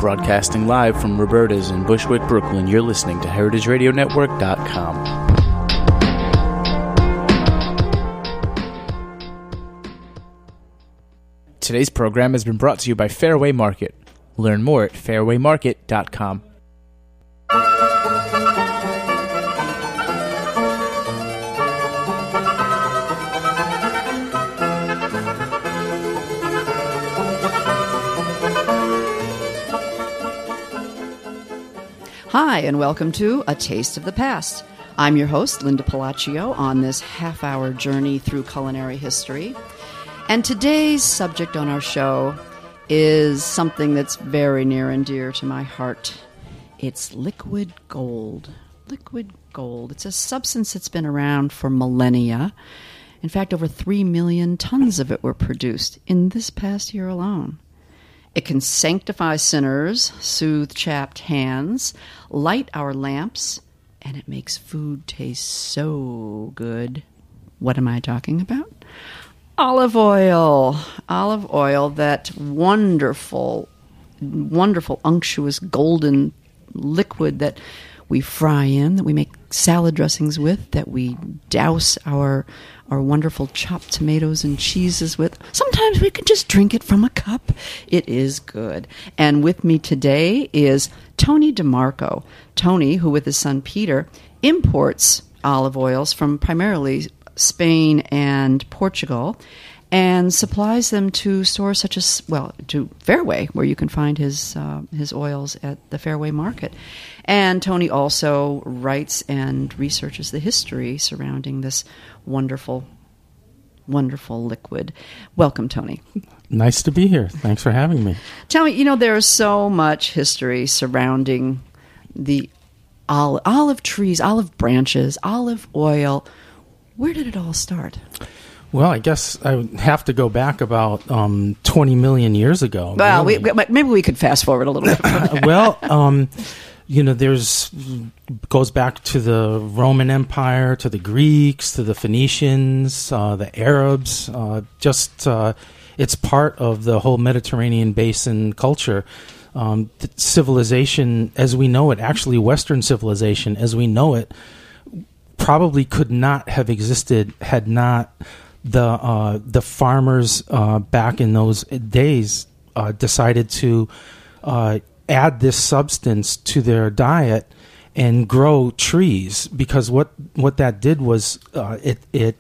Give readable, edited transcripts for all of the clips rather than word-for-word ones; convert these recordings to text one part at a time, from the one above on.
Broadcasting live from Roberta's in Bushwick, Brooklyn, you're listening to HeritageRadioNetwork.com. Today's program has been brought to you by Fairway Market. Learn more at fairwaymarket.com. Hi, and welcome to A Taste of the Past. I'm your host, Linda Palaccio, on this half-hour journey through culinary history. And today's subject on our show is something that's very near and dear to my heart. It's liquid gold. Liquid gold. It's a substance that's been around for millennia. In fact, over 3 million tons of it were produced in this past year alone. It can sanctify sinners, soothe chapped hands, light our lamps, and it makes food taste so good. What am I talking about? Olive oil. Olive oil, that wonderful, wonderful, unctuous, golden liquid that we fry in, that we make salad dressings with, that we douse our wonderful chopped tomatoes and cheeses with. Sometimes we can just drink it from a cup. It is good. And with me today is Tony DeMarco. Tony, who with his son Peter, imports olive oils from primarily Spain and Portugal, and supplies them to stores such as, to Fairway, where you can find his oils at the Fairway Market. And Tony also writes and researches the history surrounding this wonderful, wonderful liquid. Welcome, Tony. Nice to be here. Thanks for having me. Tell me, there is so much history surrounding the olive trees, olive branches, olive oil. Where did it all start? Well, I guess I would have to go back about 20 million years ago. Well, really. Maybe we could fast forward a little bit. Well, goes back to the Roman Empire, to the Greeks, to the Phoenicians, the Arabs. It's part of the whole Mediterranean basin culture. The civilization as we know it, actually Western civilization as we know it, probably could not have existed had not the farmers back in those days decided to add this substance to their diet and grow trees, because what that did was it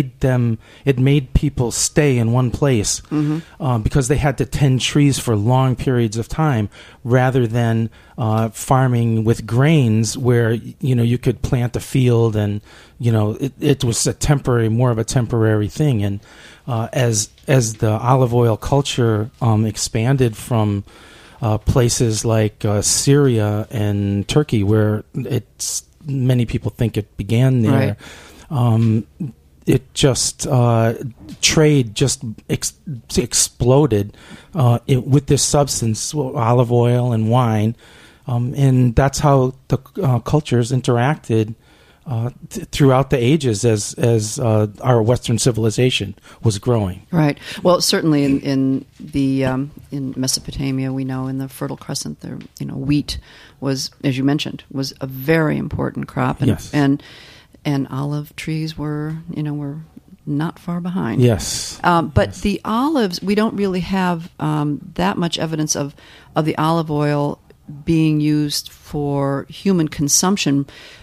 made people stay in one place, because they had to tend trees for long periods of time, rather than farming with grains where you could plant a field and it was more of a temporary thing. And as the olive oil culture expanded from places like Syria and Turkey, where many people think it began there. Right. It just trade just exploded with this substance, olive oil and wine, and that's how the cultures interacted throughout the ages as our Western civilization was growing. Right. Well, certainly in Mesopotamia, we know in the Fertile Crescent, wheat was, as you mentioned, was a very important crop, and yes. and olive trees were not far behind. Yes. But yes. The olives, we don't really have that much evidence of the olive oil being used for human consumption.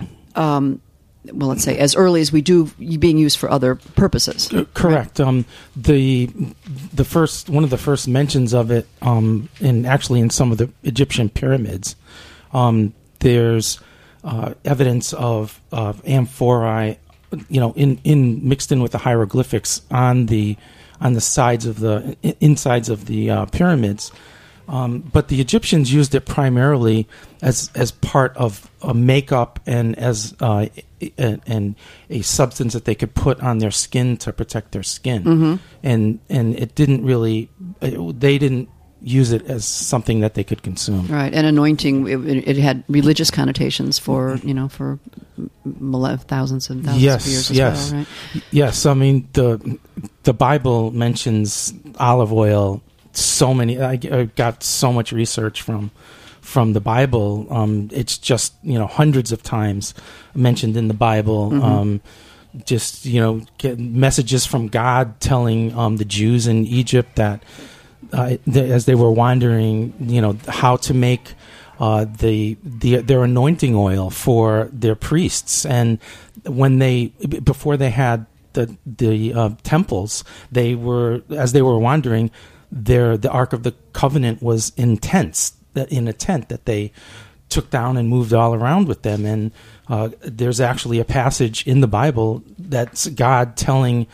Well, let's say as early as we do, being used for other purposes. Correct. Right? The first one of the first mentions of it, in some of the Egyptian pyramids, there's evidence of amphorae, in mixed in with the hieroglyphics on the sides of the insides of the pyramids. But the Egyptians used it primarily as part of a makeup and as a substance that they could put on their skin to protect their skin. Mm-hmm. And it didn't really, they didn't use it as something that they could consume. Right, and anointing, it had religious connotations for thousands and thousands of years as well, right? Yes, I mean, the Bible mentions olive oil so many. I got so much research from the Bible. It's just hundreds of times mentioned in the Bible. Just get messages from God telling the Jews in Egypt that as they were wandering, how to make their anointing oil for their priests, and before they had the temples, as they were wandering, the Ark of the Covenant was in a tent that they took down and moved all around with them. And there's actually a passage in the Bible that's God telling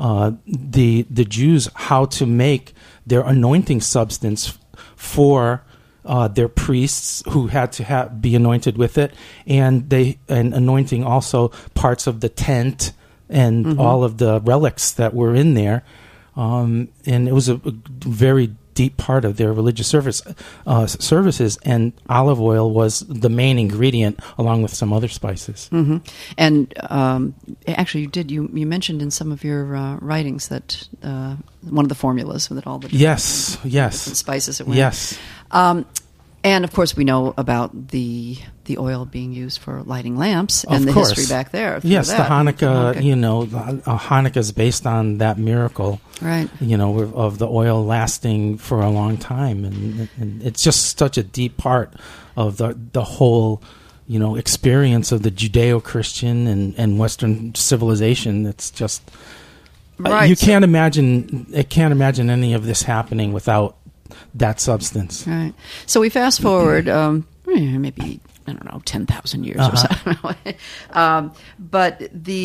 the Jews how to make their anointing substance for their priests who had to be anointed with it, and anointing also parts of the tent and all of the relics that were in there. And it was a very deep part of their religious services, and olive oil was the main ingredient along with some other spices. And actually, you mentioned in some of your writings that one of the formulas that all the different spices that went. Yes. And of course, we know about the oil being used for lighting lamps and the course. history back there. Yes, the Hanukkah. Hanukkah is based on that miracle, right? Of the oil lasting for a long time, and it's just such a deep part of the whole, experience of the Judeo-Christian and Western civilization. It's just right. You can't imagine. I can't imagine any of this happening without that substance. Right. So we fast forward, maybe 10,000 years or so. But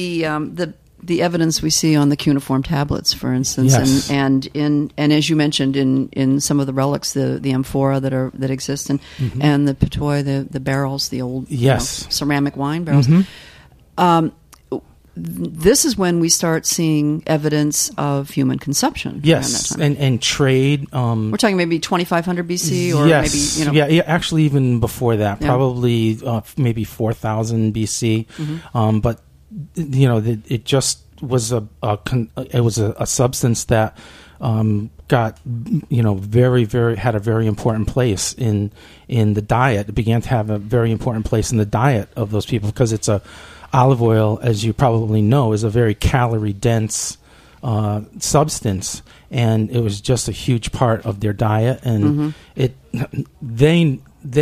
the evidence we see on the cuneiform tablets, for instance, yes. and as you mentioned in some of the relics, the amphora that exist, and the patoi, the barrels, the old ceramic wine barrels. This is when we start seeing evidence of human consumption. Yes, and trade. We're talking maybe 2500 BC, or maybe actually even before that, probably maybe 4000 BC. But it just was a substance that got very, very had a very important place in the diet. It began to have a very important place in the diet of those people because it's olive oil, as you probably know, is a very calorie-dense substance, and it was just a huge part of their diet. And the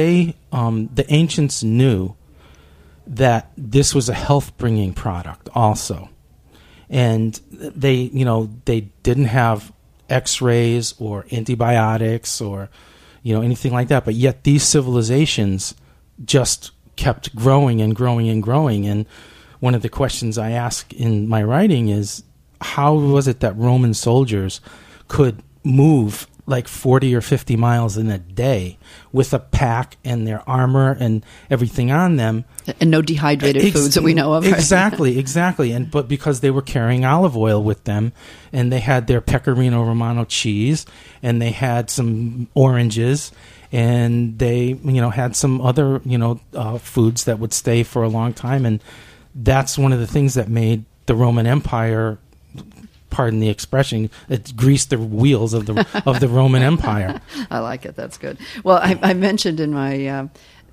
ancients knew that this was a health-bringing product also, and they didn't have X-rays or antibiotics or anything like that, but yet these civilizations just kept growing and growing and growing. And one of the questions I ask in my writing is, how was it that Roman soldiers could move like 40 or 50 miles in a day with a pack and their armor and everything on them, and no dehydrated foods that we know of? Right? Exactly. But because they were carrying olive oil with them, and they had their Pecorino Romano cheese, and they had some oranges, and they had some other foods that would stay for a long time. And that's one of the things that made the Roman Empire, pardon the expression, it greased the wheels of the Roman Empire. I like it. That's good. Well, I mentioned in my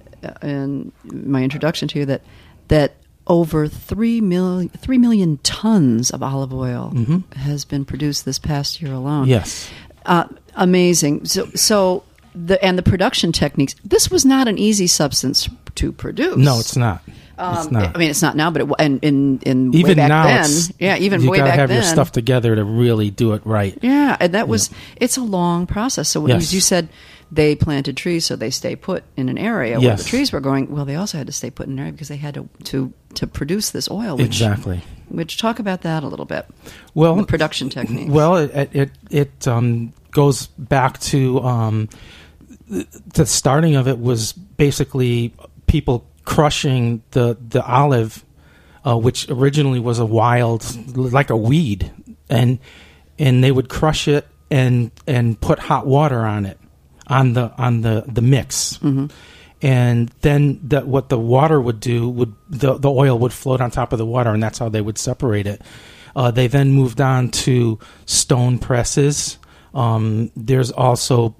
introduction to you that over 3 million tons of olive oil has been produced this past year alone. Yes, amazing. So the production techniques. This was not an easy substance to produce. No, it's not. It's not. I mean, it's not now, but in even way back now, then, even you way gotta back have then, your stuff together to really do it right. Yeah, and that was it's a long process. So as you said, they planted trees so they stay put in an area where the trees were growing. Well, they also had to stay put in an area because they had to produce this oil. Which talk about that a little bit. Well, the production techniques. Well, it goes back to the starting of it was basically people crushing the olive, which originally was a wild, like a weed, and they would crush it and put hot water on it, on the mix, and then what the water would do the oil would float on top of the water, and that's how they would separate it. They then moved on to stone presses, There's also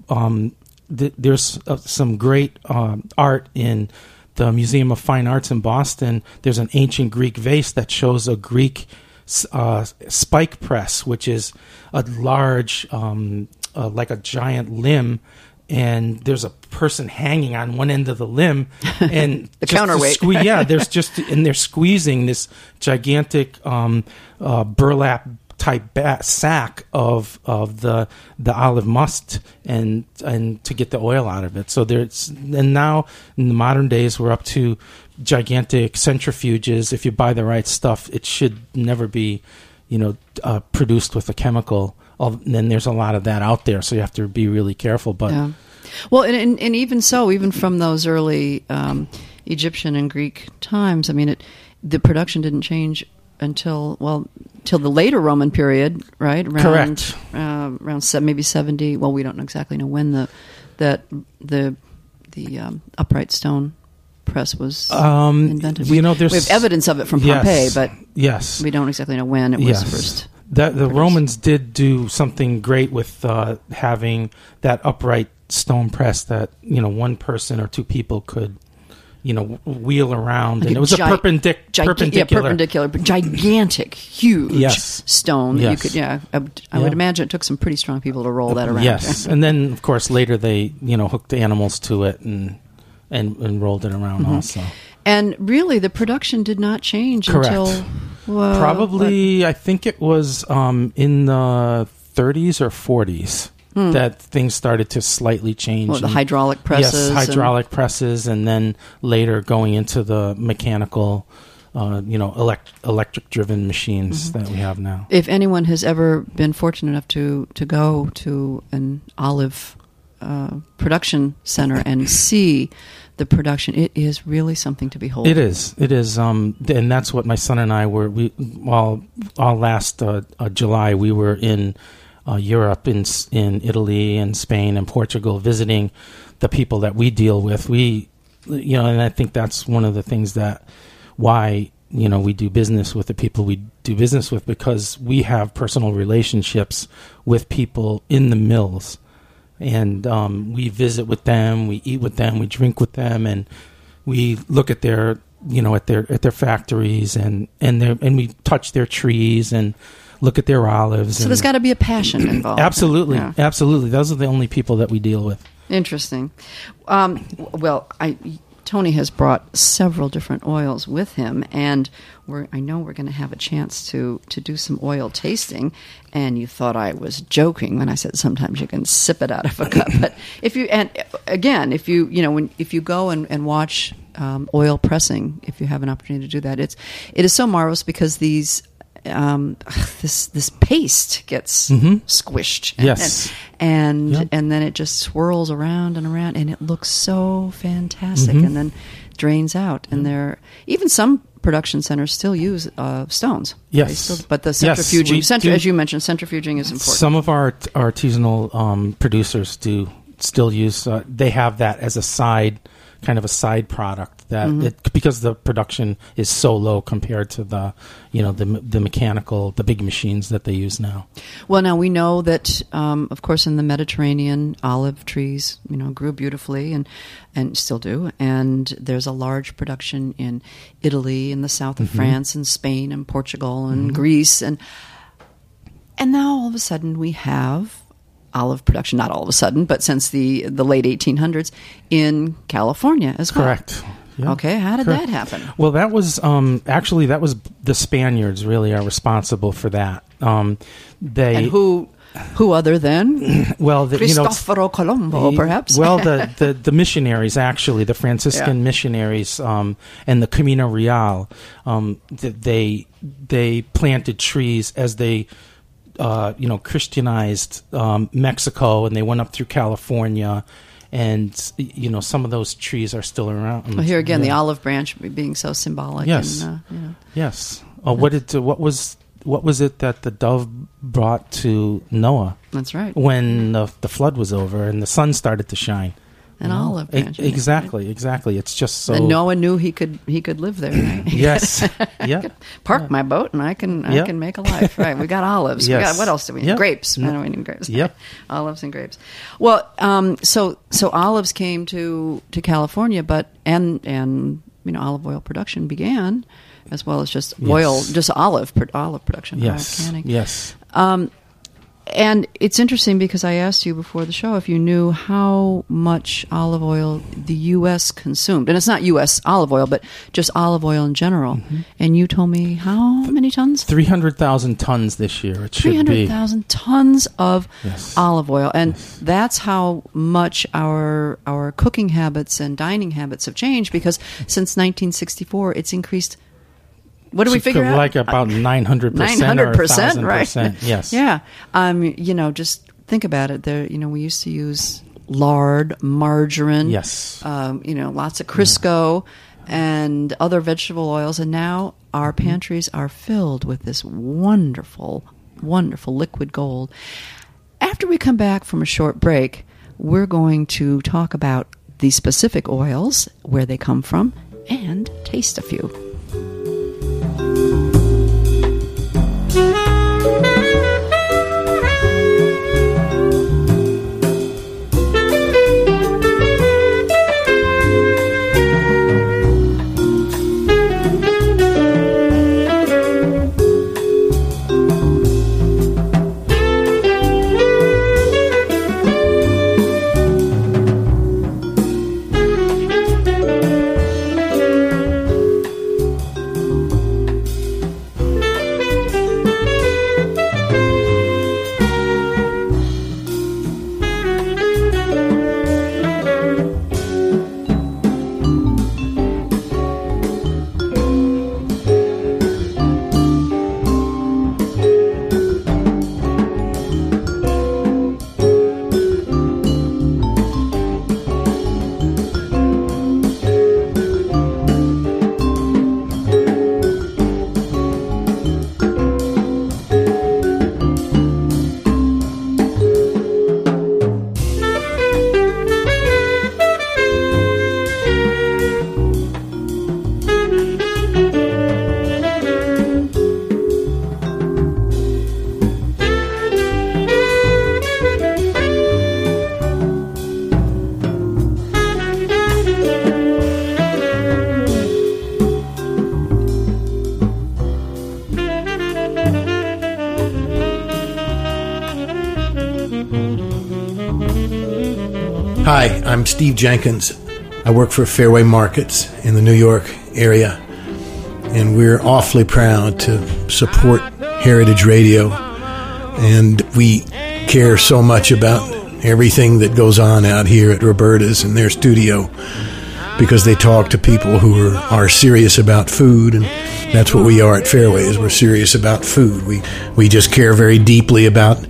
there's some great art in the Museum of Fine Arts in Boston. There's an ancient Greek vase that shows a Greek spike press, which is a large, like a giant limb, and there's a person hanging on one end of the limb, and the counterweight. They're squeezing this gigantic burlap type sack of the olive must and to get the oil out of it. So and now in the modern days we're up to gigantic centrifuges. If you buy the right stuff, it should never be, produced with a chemical. Then there's a lot of that out there, so you have to be really careful. But yeah. Well, and even so, even from those early Egyptian and Greek times, I mean, the production didn't change until the later Roman period, right? Correct. Around maybe 70. Well, we don't exactly know when the upright stone press was invented. We have evidence of it from Pompeii, but yes, we don't exactly know when it was first. The Romans did do something great with having that upright stone press that one person or two people could wheel around, and it was perpendicular, but gigantic, huge stone that yes. you could. I would imagine it took some pretty strong people to roll that around. Yes, and then of course later they hooked animals to it and rolled it around also. And really, the production did not change until probably I think it was in the 30s or 40s. That things started to slightly change. Well, the hydraulic presses. Yes, hydraulic presses, and then later going into the mechanical, electric-driven machines that we have now. If anyone has ever been fortunate enough to go to an olive production center and see the production, it is really something to behold. It is, and that's what my son and I were. All last July we were in Europe, in Italy and Spain and Portugal, visiting the people that we deal with. And I think that's one of the things that why we do business with the people we do business with, because we have personal relationships with people in the mills, and we visit with them, we eat with them, we drink with them, and we look at their at their factories and we touch their trees and look at their olives. So there's got to be a passion involved. Absolutely. Absolutely. Those are the only people that we deal with. Interesting. Tony has brought several different oils with him, and I know we're going to have a chance to do some oil tasting. And you thought I was joking when I said sometimes you can sip it out of a cup. But if you go and watch oil pressing, if you have an opportunity to do that, it is so marvelous, because these. This paste gets squished, and then it just swirls around and around, and it looks so fantastic, and then drains out. And even some production centers still use stones. Yes, but the centrifuging, as you mentioned, centrifuging is important. Some of our artisanal producers do still use. They have that as a side product. Because the production is so low compared to the mechanical, the big machines that they use now. Well, now we know that, of course, in the Mediterranean, olive trees, grew beautifully and still do. And there's a large production in Italy, in the south of France, and Spain, and Portugal, and Greece, and now all of a sudden we have olive production. Not all of a sudden, but since the late 1800s in California as well. Correct. Yeah. Okay, how did that happen? Well, that was the Spaniards really are responsible for that. And who other than Cristoforo Colombo, perhaps? Well, the missionaries, actually, the Franciscan missionaries, and the Camino Real, they planted trees as they Christianized Mexico, and they went up through California. And some of those trees are still around. Well, here again, the olive branch being so symbolic. Yes, yes. What was it that the dove brought to Noah? That's right. When the flood was over and the sun started to shine, an olive branch. Exactly. It's just so. And no one knew he could live there. Right? Yes. Yeah. Park my boat and I can make a life. Right. We got olives. Yes. We got, what else do we need? Yep. Grapes. I know we need grapes. Yep. Olives and grapes. Well, so olives came to California, but and olive oil production began, as well as just oil, just olive production. Yes. Canning. Yes. And it's interesting because I asked you before the show if you knew how much olive oil the U.S. consumed. And it's not U.S. olive oil, but just olive oil in general. Mm-hmm. And you told me how many tons? 300,000 tons this year. It should be 300,000 tons of olive oil. And that's how much our cooking habits and dining habits have changed, because since 1964, it's increased. What do we figure out? Like about 900%. 900%, right? Yes. Yeah. Just think about it. There, we used to use lard, margarine. Yes. Lots of Crisco and other vegetable oils, and now our pantries are filled with this wonderful, wonderful liquid gold. After we come back from a short break, we're going to talk about the specific oils, where they come from, and taste a few. Hi, I'm Steve Jenkins. I work for Fairway Markets in the New York area, and we're awfully proud to support Heritage Radio, and we care so much about everything that goes on out here at Roberta's in their studio, because they talk to people who are serious about food, and that's what we are at Fairway, is we're serious about food. We just care very deeply about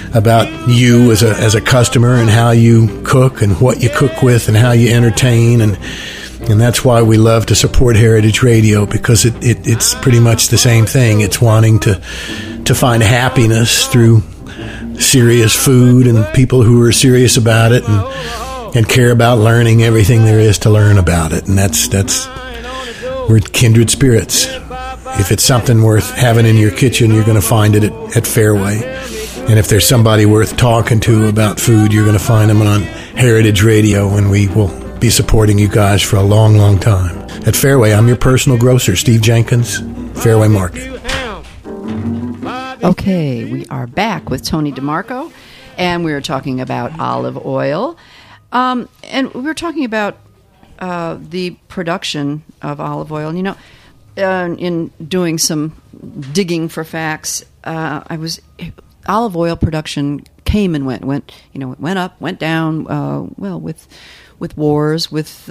you as a customer, and how you cook and what you cook with and how you entertain, and that's why we love to support Heritage Radio, because it's pretty much the same thing. It's wanting to find happiness through serious food and people who are serious about it and care about learning everything there is to learn about it. And that's we're kindred spirits. If it's something worth having in your kitchen, you're going to find it at Fairway. And if there's somebody worth talking to about food, you're going to find them on Heritage Radio, and we will be supporting you guys for a long, long time. At Fairway, I'm your personal grocer, Steve Jenkins, Fairway Market. Okay, we are back with Tony DeMarco, and we were talking about olive oil. And we were talking about the production of olive oil. In doing some digging for facts, olive oil production came and went. It went up, went down. With wars, with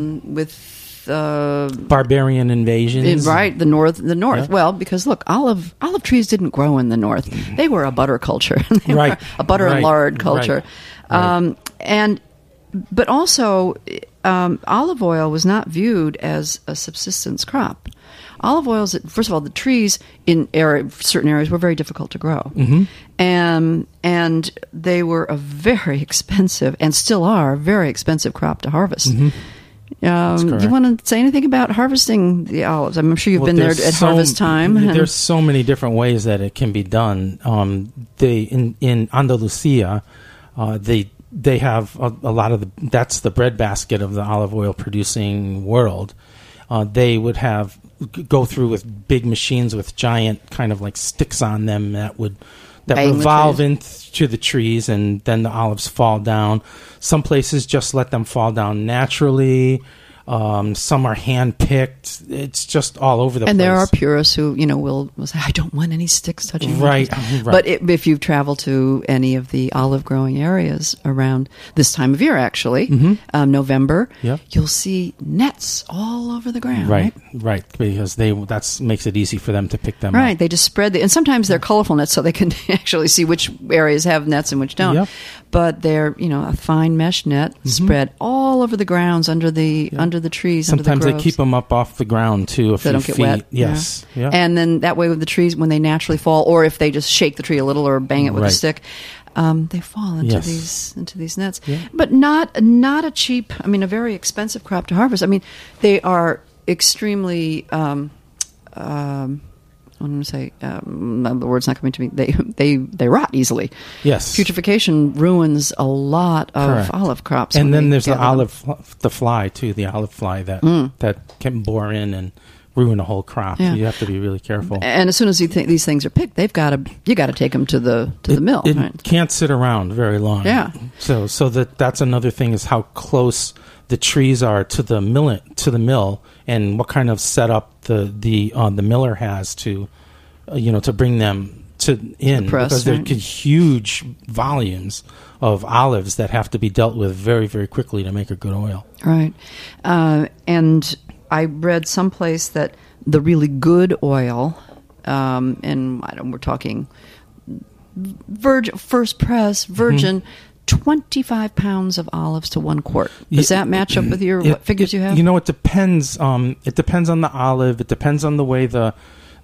barbarian invasions, right? The north. Yeah. Well, because look, olive trees didn't grow in the north; they were a butter culture, right? A butter and lard culture, right. But also, olive oil was not viewed as a subsistence crop. Olive oils, first of all, the trees in certain areas were very difficult to grow. Mm-hmm. And they were a very expensive, and still are, very expensive crop to harvest. Mm-hmm. Do you want to say anything about harvesting the olives? I'm sure you've been there at harvest time. There's so many different ways that it can be done. In Andalusia, they have a lot of that's the breadbasket of the olive oil producing world. They would go through with big machines with giant kind of like sticks on them that revolve into the trees, and then the olives fall down. Some places just let them fall down naturally. Some are hand-picked. It's just all over the place. And there are purists who, will say, I don't want any sticks touching me. Right. But if you've traveled to any of the olive-growing areas around this time of year, actually, November, you'll see nets all over the ground. Right. Because that makes it easy for them to pick them up. Right. They just spread and sometimes they're colorful nets so they can actually see which areas have nets and which don't. Yep. But they're, a fine mesh net spread all over the grounds under the trees. Sometimes under the groves. they keep them up off the ground too. They don't get wet. Yes. Yeah. And then that way with the trees, when they naturally fall, or if they just shake the tree a little or bang it with a stick, they fall into these nets. Yeah. But not a cheap. A very expensive crop to harvest. They are extremely. I'm going to say the word's not coming to me. They rot easily. Yes, putrefaction ruins a lot of olive crops. And then there's the fly too. The olive fly that can bore in and ruin a whole crop. Yeah. You have to be really careful. And as soon as these things are picked, you got to take them to the mill. It can't sit around very long. Yeah. So that's another thing is how close the trees are to the mill, and what kind of setup the miller has to bring them in press, because they're huge volumes of olives that have to be dealt with very, very quickly to make a good oil. Right. And I read someplace that the really good oil, and we're talking first press, virgin, 25 pounds of olives to 1 quart. Does that match up with what figures you have? It depends. It depends on the olive. It depends on the way the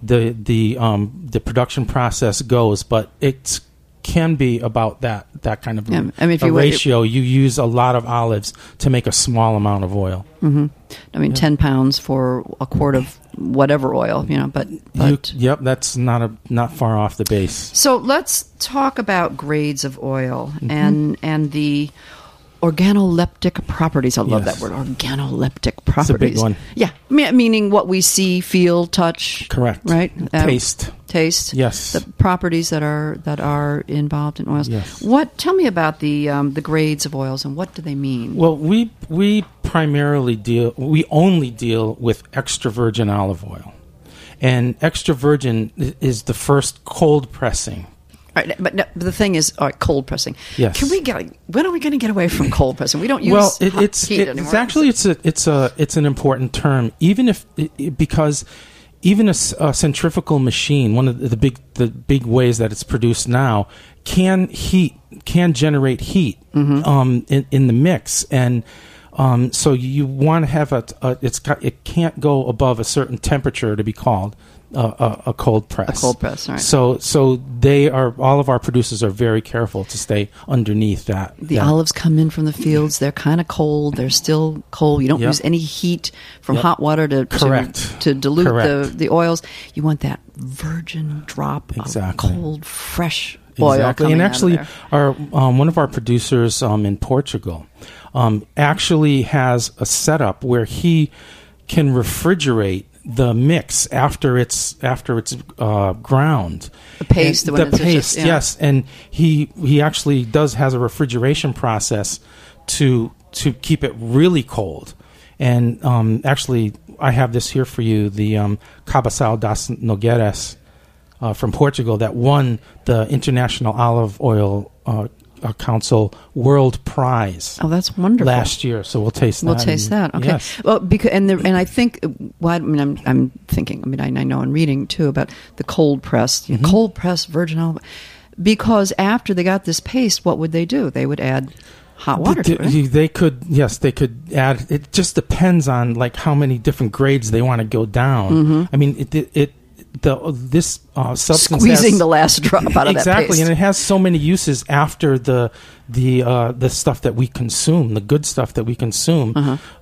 production process goes, but it can be about that kind of a ratio. You use a lot of olives to make a small amount of oil. Mm-hmm. 10 pounds for a quart of whatever oil, but that's not far off the base. So let's talk about grades of oil and the organoleptic properties. I love that word, organoleptic properties. It's a big one. Yeah, meaning what we see, feel, touch. Correct. Right. Taste. Yes. The properties that are involved in oils. Yes. Tell me about the grades of oils and what do they mean? Well, we primarily only deal with extra virgin olive oil, and extra virgin is the first cold pressing. Right, but the thing is, cold pressing. Yes. When are we going to get away from cold pressing? We don't use heat anymore. It's actually it's an important term, because even a centrifugal machine, one of the big ways that it's produced now, can generate heat in the mix, and so you want to have it can't go above a certain temperature to be called a cold press. A cold press, right. So all of our producers are very careful to stay underneath that. The olives come in from the fields. They're kind of cold. They're still cold. You don't use any heat from hot water to dilute the oils. You want that virgin drop of cold, fresh oil. Exactly. And actually, our one of our producers in Portugal actually has a setup where he can refrigerate the mix after it's ground. The paste, yes, and he actually has a refrigeration process to keep it really cold. And actually, I have this here for you, the Cabaçal das Nogueiras from Portugal that won the International Olive Oil Council World Prize. Oh, that's wonderful! Last year, so we'll taste that. We'll taste that. Okay. Yes. Well, because and I think I'm thinking. I know in reading too about the cold pressed virgin olive. Because after they got this paste, what would they do? They would add hot water to it. They could add. It just depends on how many different grades they want to go down. I mean, this substance squeezing the last drop out of that exactly, paste. and it has so many uses after the stuff that we consume, the good stuff that we consume.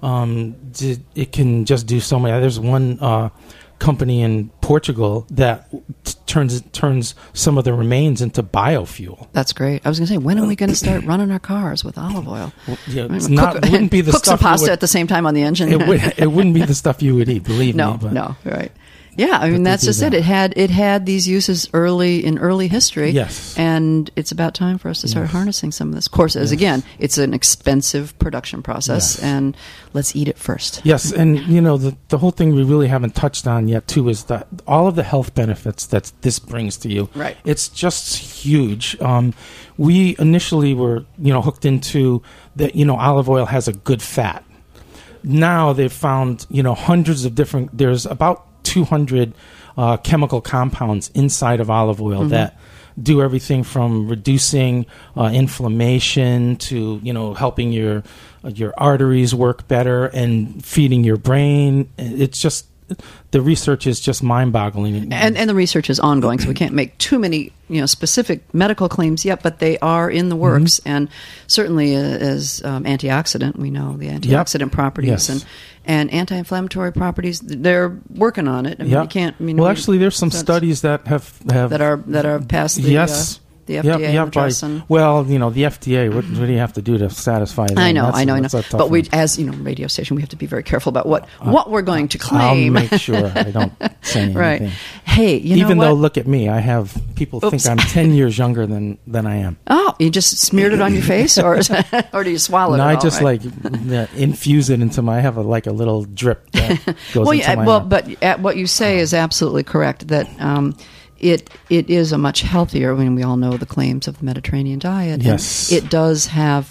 It can just do so many. There's one company in Portugal that turns some of the remains into biofuel. That's great. I was going to say, when are we going to start running our cars with olive oil? Well, yeah, it wouldn't be the cook stuff some pasta at the same time on the engine. It wouldn't be the stuff you would eat. Believe me. No, right. Yeah, I mean that's just it. It had these uses in early history. Yes, and it's about time for us to start harnessing some of this. Of course, as again, it's an expensive production process, and let's eat it first. Yes, and the whole thing we really haven't touched on yet too is that all of the health benefits that this brings to you. Right, it's just huge. We initially were hooked into that. Olive oil has a good fat. Now they've found hundreds of different. There's about 200 chemical compounds inside of olive oil that do everything from reducing inflammation to helping your arteries work better and feeding your brain. It's just the research is just mind-boggling, and the research is ongoing, so we can't make too many specific medical claims yet, but they are in the works, and certainly as antioxidant, we know the antioxidant properties and anti-inflammatory properties. They're working on it. I mean, you can't. Actually, there's some studies that have that are past the the FDA and the trust. The FDA. What do you have to do to satisfy them? I know. But we, as radio station, we have to be very careful about what we're going to claim. I'll make sure I don't say anything. Right. Hey, even though, look at me, I have people think I'm 10 years younger than I am. Oh, you just smeared it on your face, or do you swallow it? No, I just infuse it into my. I have a little drip that goes into my. Well, but what you say is absolutely correct. That. It is a much healthier. I mean, we all know the claims of the Mediterranean diet. Yes, and it does have,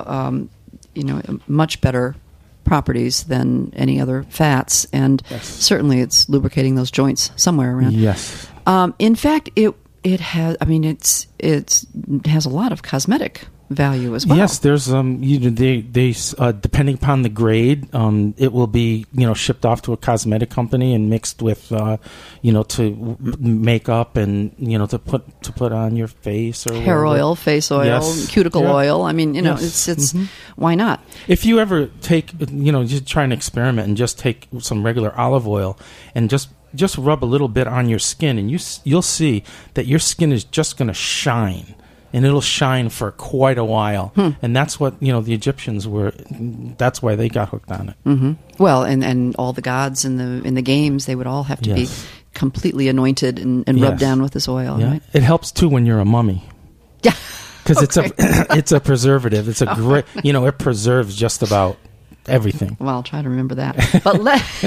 much better properties than any other fats, and certainly it's lubricating those joints somewhere around. Yes. In fact, it has. I mean, it has a lot of cosmetic value as well. Yes, there's they depending upon the grade, it will be shipped off to a cosmetic company and mixed with to makeup and to put on your face or hair oil, face oil, cuticle oil. I mean, it's why not? If you ever take just try an experiment and just take some regular olive oil and just rub a little bit on your skin, and you'll see that your skin is just going to shine. And it'll shine for quite a while, and that's what the Egyptians were. That's why they got hooked on it. Mm-hmm. Well, and all the gods in the games, they would all have to be completely anointed and rubbed down with this oil. Yeah. Right? It helps too when you're a mummy. Yeah, because it's a preservative. It's a great it preserves just about everything. Well, I'll try to remember that. But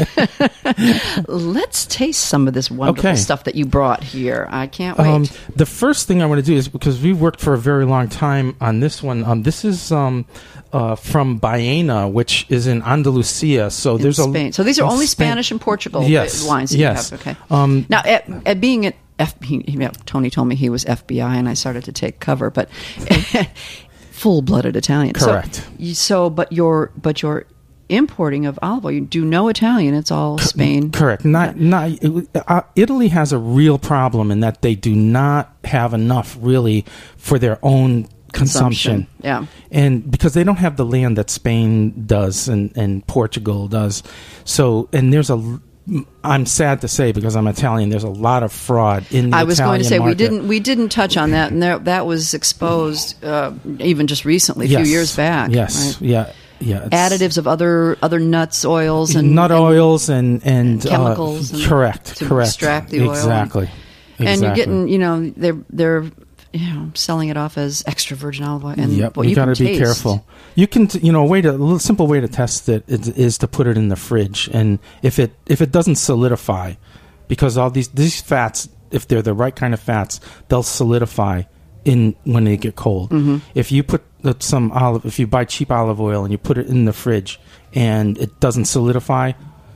let's taste some of this wonderful stuff that you brought here. I can't wait. The first thing I want to do is, because we worked for a very long time on this one. This is from Baena, which is in Andalusia. So there's Spain. So these are only Spanish and Portugal wines that you have. Okay. Now, at being at Tony told me he was FBI, and I started to take cover, but. Full-blooded Italian. Correct. But you're importing of olive oil. You do no Italian. It's all Spain. Correct. Italy has a real problem in that they do not have enough really for their own consumption. Yeah. And because they don't have the land that Spain does and Portugal does. So, and I'm sad to say, because I'm Italian, there's a lot of fraud in the Italian market. I was going to say, we didn't touch on that, and that was exposed even just recently, a few years back. Yes, right? Yeah. Additives of other nuts, oils, and oils and chemicals. Correct. Extract the oil. Exactly. And you're getting, they're selling it off as extra virgin olive oil. And you got to be careful. You can, a simple way to test it is to put it in the fridge, and if it doesn't solidify, because all these fats, if they're the right kind of fats, they'll solidify when they get cold. Mm-hmm. If you put if you buy cheap olive oil and you put it in the fridge and it doesn't solidify,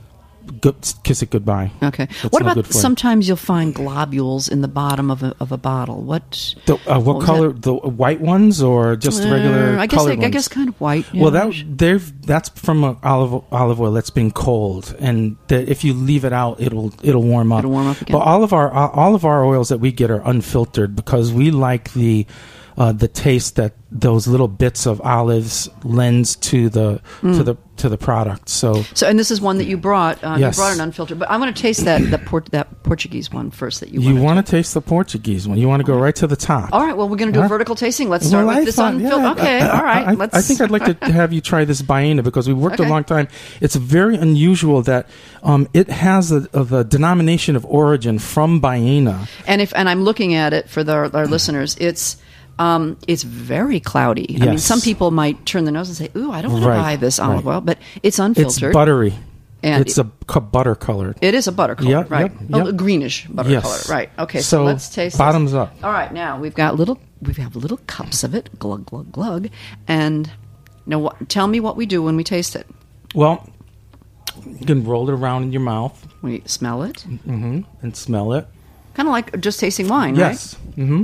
kiss it goodbye. Okay. That's What no about good for you. sometimes you'll find globules in the bottom of a bottle? What What color? The white ones or just regular I guess colored ones? I guess kind of white. Well, yeah. that's from olive oil that's been cold, and if you leave it out, it'll warm up. It'll warm up again. But all of our oils that we get are unfiltered because we like the taste that those little bits of olives lends to the product. So and this is one that you brought. Yes. You brought an unfiltered, but I want to taste that Portuguese one first. That you want to taste the Portuguese one. You want to go right to the top. All right. Well, we're going to do a vertical tasting. Let's start with this unfiltered. Yeah, Okay. All right. I think I'd like to have you try this Baena because we worked a long time. It's very unusual that it has the denomination of origin from Baena. And I'm looking at it for our listeners. It's very cloudy. Yes. I mean, some people might turn their nose and say, "Ooh, I don't want to buy this olive oil," but it's unfiltered. It's buttery. And it's a butter colored. It is a butter color, right? Yep. A greenish butter Yes. color, right? Okay, so let's taste. Bottoms up. All right, now we have little cups of it, glug glug glug, and now tell me what we do when we taste it. Well, you can roll it around in your mouth. We smell it, and smell it. kind of like just tasting wine, Yes. right? Mm-hmm.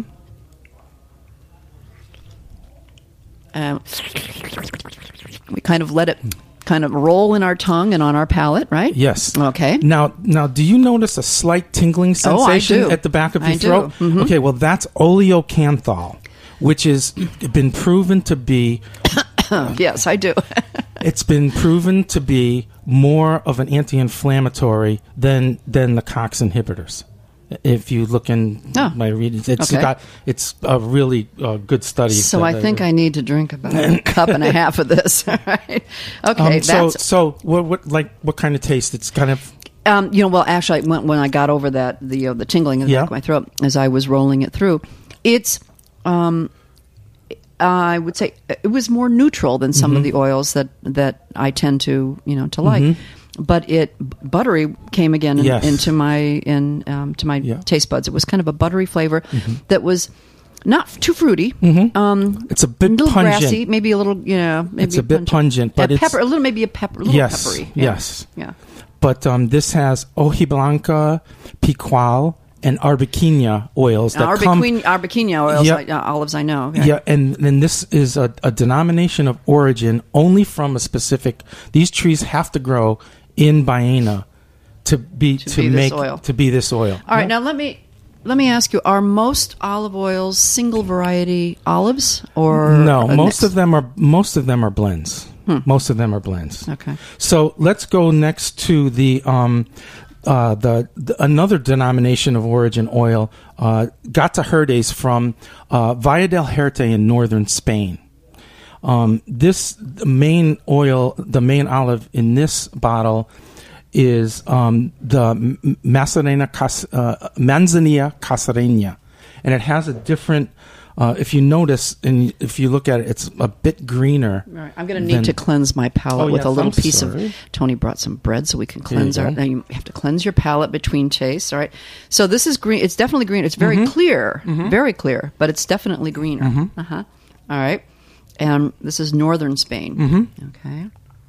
We kind of let it kind of roll in our tongue and on our palate, right? Yes. Okay. Now, do you notice a slight tingling sensation do. at the back of your I do. throat? Mhm. Okay, well, that's oleocanthal, which has been proven to be. Yes, I do. It's been proven to be more of an anti-inflammatory than the COX inhibitors. If you look in my readings, it's a really good study. So I think I need to drink about a cup and a half of this. Right? Okay. So what kind of taste? It's kind of. Well, actually, when I got over that, the tingling in the back of my throat as I was rolling it through, it's. I would say it was more neutral than some of the oils that I tend to like. But buttery came again into my taste buds. It was kind of a buttery flavor that was not too fruity. It's a bit little pungent. Grassy, maybe a little, maybe it's a bit pungent, but it's pepper, a little peppery. Yes. Yeah. But this has hojiblanca, picual, and arbequina oils. Arbequina oils, olives I know. Yeah, and this is a denomination of origin only from a specific. These trees have to grow in Baena to be this oil. All right, now let me ask you: are most olive oils single variety olives, or no? Most of them are blends. Most of them are blends. Okay. So let's go next to the another denomination of origin oil, Gata Herdes from Valle del Jerte in northern Spain. The main olive in this bottle is the Manzanilla Casareña, and it has a different. If you notice and if you look at it, it's a bit greener. Right. I'm going to need to cleanse my palate with a little piece of. Tony brought some bread so we can cleanse our. Now you have to cleanse your palate between tastes. All right. So this is green. It's definitely green. It's very clear, very clear, but it's definitely greener. All right. And this is northern Spain. Okay.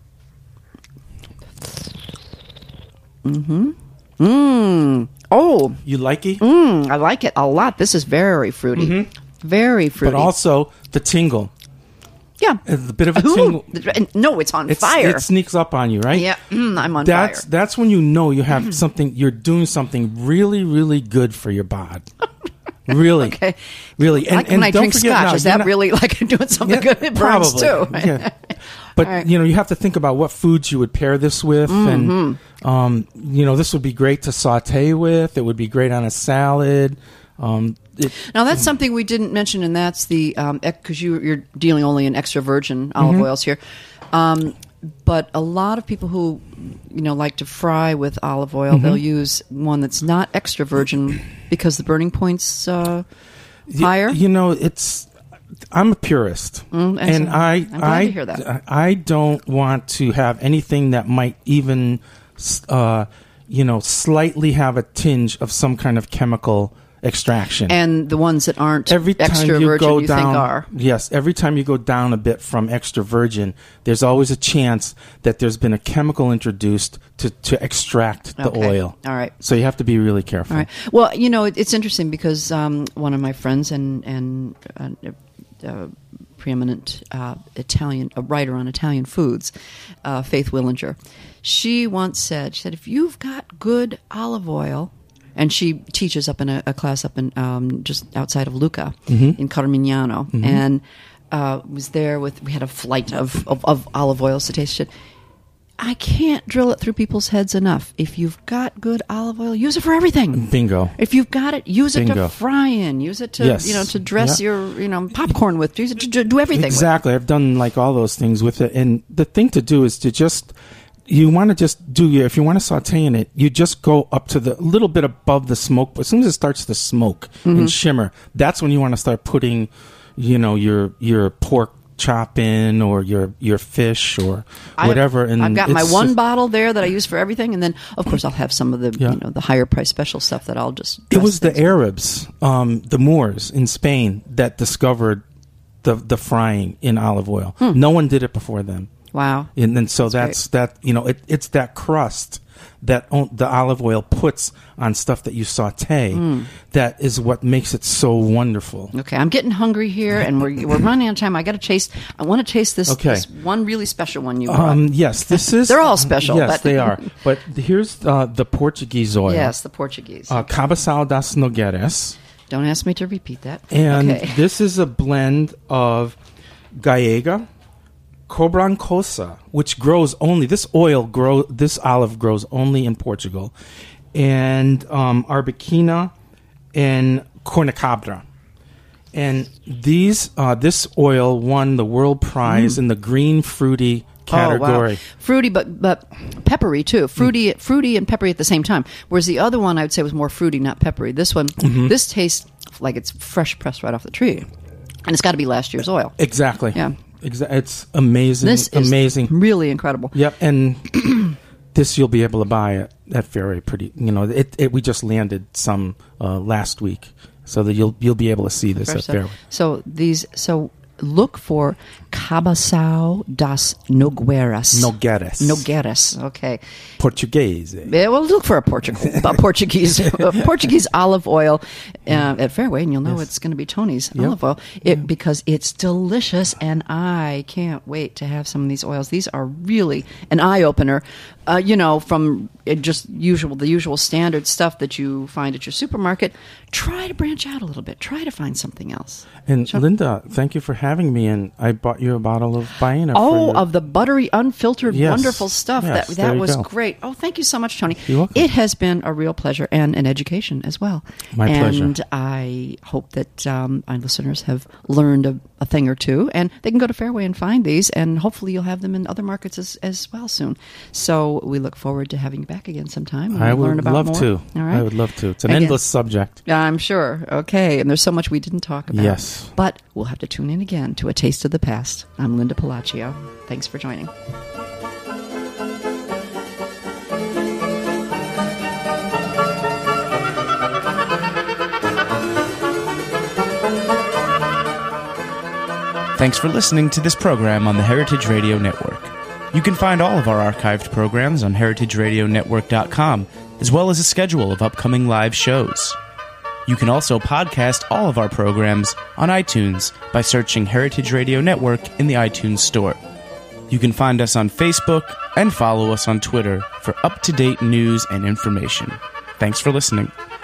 Oh, you like it? I like it a lot. This is very fruity. Very fruity. But also the tingle. Yeah. It's a bit of a tingle. No, it's on fire. It sneaks up on you, right? Yeah, I'm on fire. That's when you have something, you're doing something really, really good for your bod. Really. Okay. Really. And when I drink scotch, is that really like I'm doing something good? It burns too. Yeah. But, you have to think about what foods you would pair this with. And, this would be great to saute with. It would be great on a salad. Now that's something we didn't mention, and that's the because you're dealing only in extra virgin olive oils here. But a lot of people who like to fry with olive oil, they'll use one that's not extra virgin because the burning point's higher. I'm a purist, and I'm glad to hear that. I don't want to have anything that might even slightly have a tinge of some kind of chemical extraction. And the ones that aren't Every time extra you virgin, go you down, think are. yes, every time you go down a bit from extra virgin, there's always a chance that there's been a chemical introduced to extract the Okay. oil. All right. So you have to be really careful. All right. Well, it's interesting because one of my friends and preeminent Italian, a writer on Italian foods, Faith Willinger, she once said, if you've got good olive oil, and she teaches up in a class up in just outside of Lucca in Carmignano, and was there we had a flight of olive oils to taste it. I can't drill it through people's heads enough. If you've got good olive oil, use it for everything. Bingo. If you've got it, use it to Bingo. fry in. Use it to Yes. to dress Yeah. your popcorn with. Use it to do everything. Exactly. I've done like all those things with it. And the thing to do is to just, you want to just do if you want to saute in it, you just go up to the little bit above the smoke. But as soon as it starts to smoke and shimmer, that's when you want to start putting, your pork chop in or your fish or whatever. And I've got my it's one just- bottle there that I use for everything, and then of course I'll have some of the Yeah. the higher price special stuff that I'll just. It dress was the things with. Arabs, the Moors in Spain that discovered the frying in olive oil. No one did it before them. Wow. And then so that's that, it's that crust that the olive oil puts on stuff that you saute that is what makes it so wonderful. Okay, I'm getting hungry here, and we're running out of time. I want to taste this, Okay. this one really special one you brought. Yes, this is... They're all special, Yes, but- they are. But here's the Portuguese oil. Yes, the Portuguese. Cabaçal das Nogueiras. Don't ask me to repeat that. And okay. this is a blend of Gallega, Cobrancosa, which grows only, this olive grows only in Portugal, and Arbequina and Cornicabra. And this oil won the world prize in the green fruity category. Oh, wow. Fruity, but peppery too. Fruity and peppery at the same time. Whereas the other one, I would say, was more fruity, not peppery. This one, this tastes like it's fresh pressed right off the tree, and it's got to be last year's oil. Exactly. Yeah. It's amazing. This is amazing. really incredible. Yep, and this you'll be able to buy at Fairway. Pretty, we just landed some last week, so that you'll be able to see this Fresh at stuff. Fairway. So look for Cabaçal das Nogueiras. Nogueiras. Okay. Portuguese. Yeah, well, look for a Portuguese olive oil at Fairway, and you'll know it's going to be Tony's olive oil because it's delicious, and I can't wait to have some of these oils. These are really an eye opener. From just the usual standard stuff that you find at your supermarket. Try to branch out a little bit. Try to find something else. And Linda, thank you for having me. And I bought you a bottle of Baena. Of the buttery, unfiltered, Yes. wonderful stuff. Yes, that there you was go. great. Oh, thank you so much, Tony. You're welcome. It has been a real pleasure and an education as well. My pleasure. And I hope that my listeners have learned a thing or two, and they can go to Fairway and find these, and hopefully you'll have them in other markets as well soon. So we look forward to having you back again sometime. And I learn would about love more. to. All right. I would love to. It's an Again. endless subject. I'm sure. Okay. And there's so much we didn't talk about. Yes. But we'll have to tune in again to A Taste of the Past. I'm Linda Palacio. Thanks for joining. Thanks for listening to this program on the Heritage Radio Network. You can find all of our archived programs on heritageradionetwork.com, as well as a schedule of upcoming live shows. You can also podcast all of our programs on iTunes by searching Heritage Radio Network in the iTunes Store. You can find us on Facebook and follow us on Twitter for up-to-date news and information. Thanks for listening.